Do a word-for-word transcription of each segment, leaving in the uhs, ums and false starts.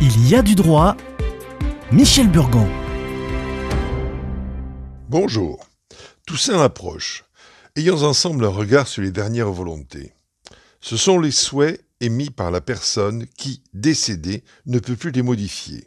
Il y a du droit. Michel Burgon. Bonjour. Toussaint approche. Ayons ensemble un regard sur les dernières volontés. Ce sont les souhaits émis par la personne qui, décédée, ne peut plus les modifier.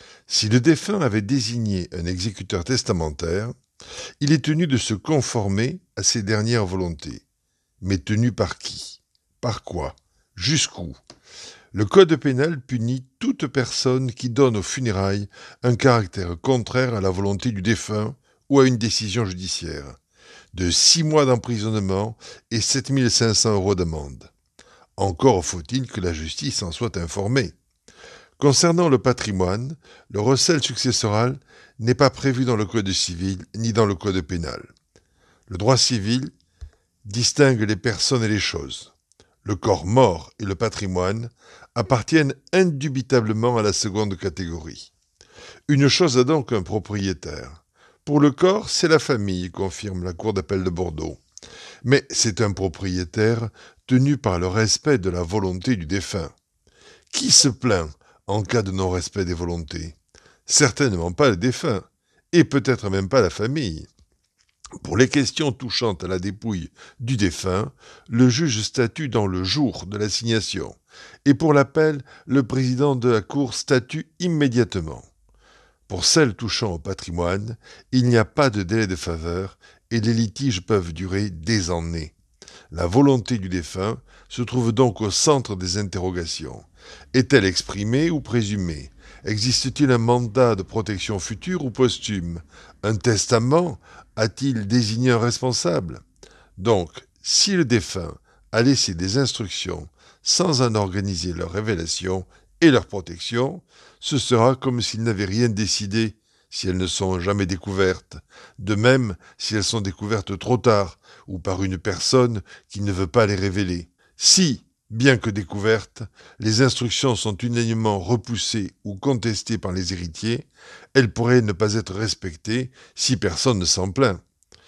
Si le défunt avait désigné un exécuteur testamentaire, il est tenu de se conformer à ces dernières volontés. Mais tenu par qui? Par quoi? Jusqu'où? Le Code pénal punit toute personne qui donne aux funérailles un caractère contraire à la volonté du défunt ou à une décision judiciaire, de six mois d'emprisonnement et sept mille cinq cents euros d'amende. Encore faut-il que la justice en soit informée. Concernant le patrimoine, le recel successoral n'est pas prévu dans le Code civil ni dans le Code pénal. Le droit civil distingue les personnes et les choses. Le corps mort et le patrimoine appartiennent indubitablement à la seconde catégorie. Une chose a donc un propriétaire. Pour le corps, c'est la famille, confirme la Cour d'appel de Bordeaux. Mais c'est un propriétaire tenu par le respect de la volonté du défunt. Qui se plaint en cas de non-respect des volontés? Certainement pas le défunt, et peut-être même pas la famille. Pour les questions touchant à la dépouille du défunt, le juge statue dans le jour de l'assignation, et pour l'appel, le président de la Cour statue immédiatement. Pour celles touchant au patrimoine, il n'y a pas de délai de faveur et les litiges peuvent durer des années. La volonté du défunt se trouve donc au centre des interrogations. Est-elle exprimée ou présumée? Existe-t-il un mandat de protection future ou posthume? Un testament a-t-il désigné un responsable? Donc, si le défunt a laissé des instructions sans en organiser leur révélation et leur protection, ce sera comme s'il n'avait rien décidé si elles ne sont jamais découvertes. De même, si elles sont découvertes trop tard ou par une personne qui ne veut pas les révéler. Si, bien que découvertes, les instructions sont unanimement repoussées ou contestées par les héritiers, elles pourraient ne pas être respectées si personne ne s'en plaint.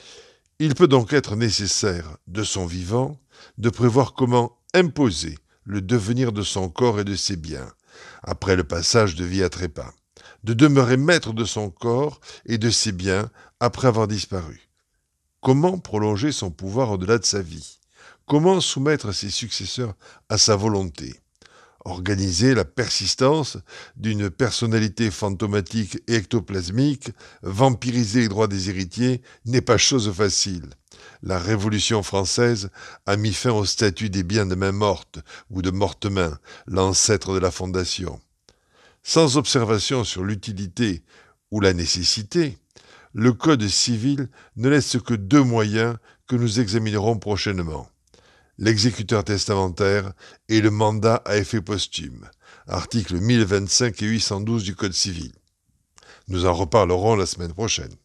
Il peut donc être nécessaire, de son vivant, de prévoir comment imposer le devenir de son corps et de ses biens, après le passage de vie à trépas, de demeurer maître de son corps et de ses biens après avoir disparu. Comment prolonger son pouvoir au-delà de sa vie? Comment soumettre ses successeurs à sa volonté? Organiser la persistance d'une personnalité fantomatique et ectoplasmique, vampiriser les droits des héritiers, n'est pas chose facile. La Révolution française a mis fin au statut des biens de main morte ou de morte-main, l'ancêtre de la Fondation. Sans observation sur l'utilité ou la nécessité, le Code civil ne laisse que deux moyens que nous examinerons prochainement. L'exécuteur testamentaire et le mandat à effet posthume, articles mille vingt-cinq et huit cent douze du Code civil. Nous en reparlerons la semaine prochaine.